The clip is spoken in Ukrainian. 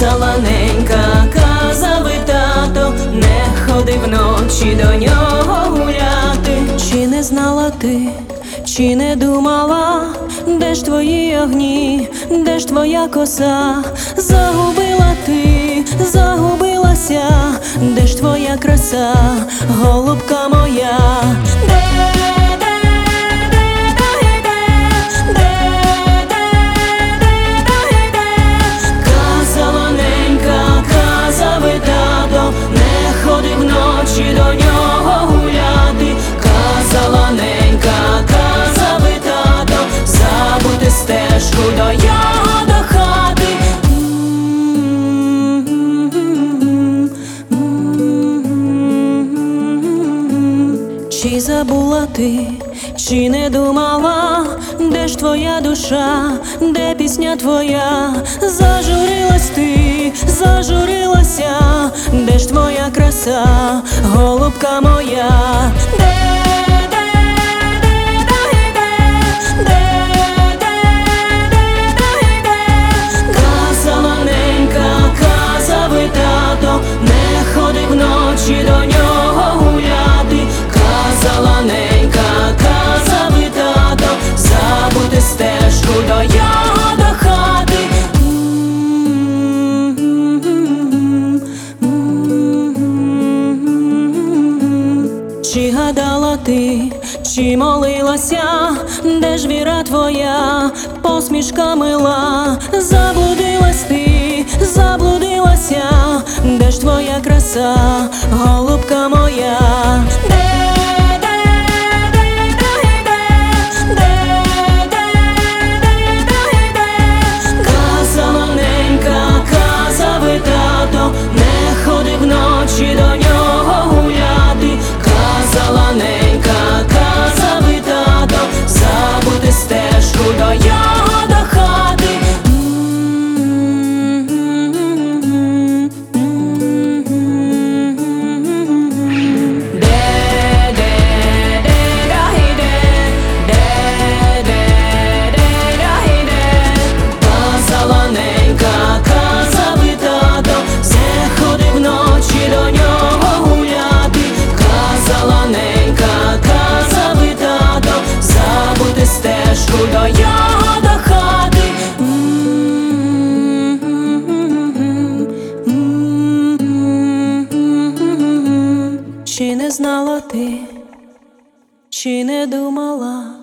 казала ненька, казав і тато, не ходи вночі до нього гуляти. Чи не знала ти, чи не думала, де ж твої огні, де ж твоя коса? Загубила ти, загубилася, де ж твоя краса, голубка моя? Казала ненька, казав і тато, не ходи вночі до нього гуляти. Казала ненька, казав і тато, забути стежку до його до хати. Чи забула ти, чи не думала, де ж твоя душа, де пісня твоя? Зажурилась ти, зажурилася, де ж твоя краса, голубка моя? Казала ненька, казав і тато, не ходи вночі до нього гуляти. Казала ненька, казав і тато, забути стежку до його до хати. Чи гадала ти, чи молилася, де ж віра твоя, посмішка мила? Заблудилась ти, заблудилася, де ж твоя краса, голубка моя? Казала ненька, казав і тато, не ходи вночі до нього гуляти. Казала ненька, казав і тато, забути стежку до його до хати. Казала ненька, казав і тато, не ходи вночі до нього гуляти. Казала ненька, казав і тато, забути стежку до його до хати. Чи не знала ти, чи не думала,